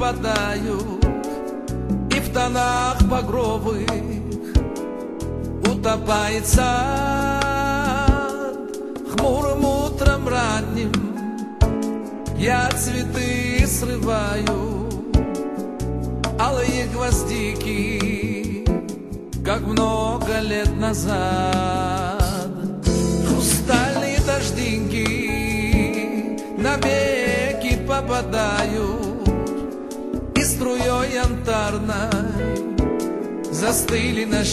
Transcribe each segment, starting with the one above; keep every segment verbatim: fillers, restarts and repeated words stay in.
пропадают, и в тонах багровых утопает сад. Хмурым утром ранним я цветы срываю, алые гвоздики, как много лет назад. Хрустальные дождинки навеки попадают, и струей янтарной застыли на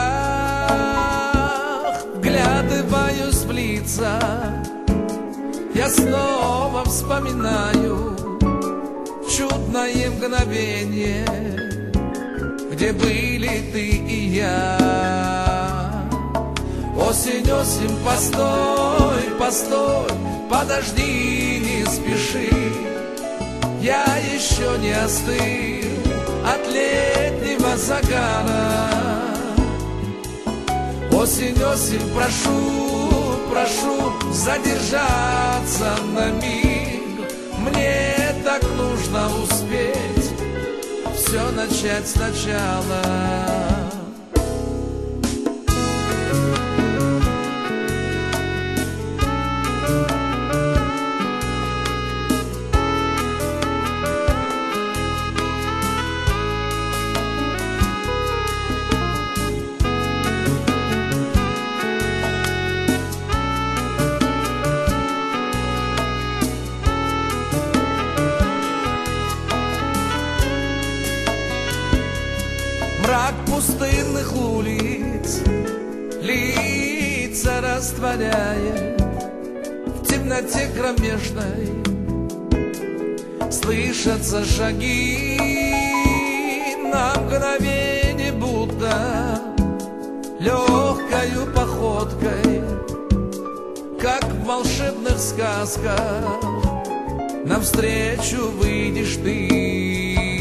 щеках. Вглядываюсь в лица, я снова вспоминаю чудное мгновение, где были ты и я. Осень, осень, постой, постой, подожди, не спеши. Я еще не остыл от летнего загара. Осень, осень, прошу, прошу задержаться на миг. Мне так нужно успеть все начать сначала. Мрак пустынных улиц, лица растворяя в темноте кромешной, слышатся шаги на мгновение, будто легкою походкой, как в волшебных сказках, навстречу выйдешь ты.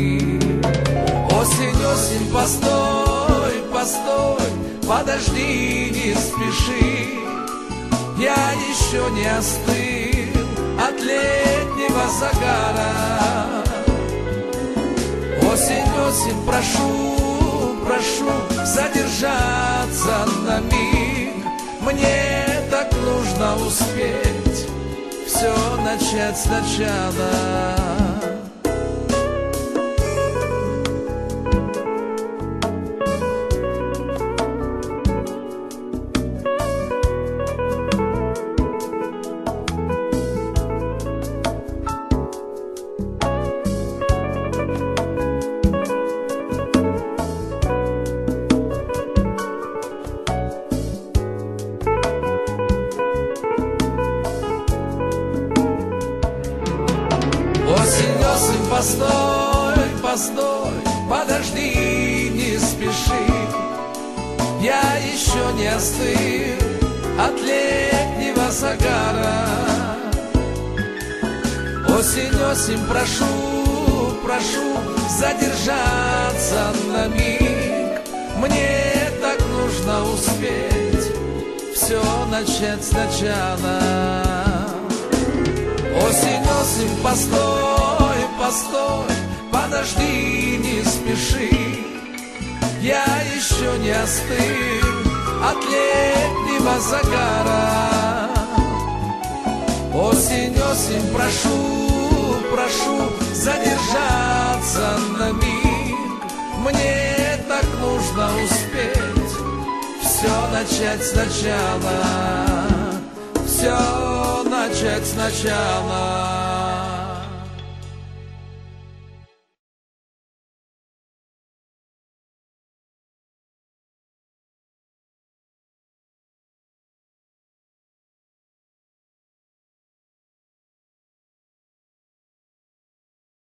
Осень, осень, постой, постой, подожди, не спеши. Я еще не остыл от летнего загара. Осень, осень, прошу, прошу задержаться на миг. Мне так нужно успеть все начать сначала. Осень, осень, постой, постой, подожди, не спеши. Я еще не остыл от летнего загара. Осень, осень, прошу, прошу задержаться на миг. Мне так нужно успеть все начать сначала. Осень, осень, постой, постой, подожди, не спеши. Я еще не остыл от летнего загара. Осень, осень, прошу, прошу задержаться на миг. Мне так нужно успеть все начать сначала. Все начать сначала.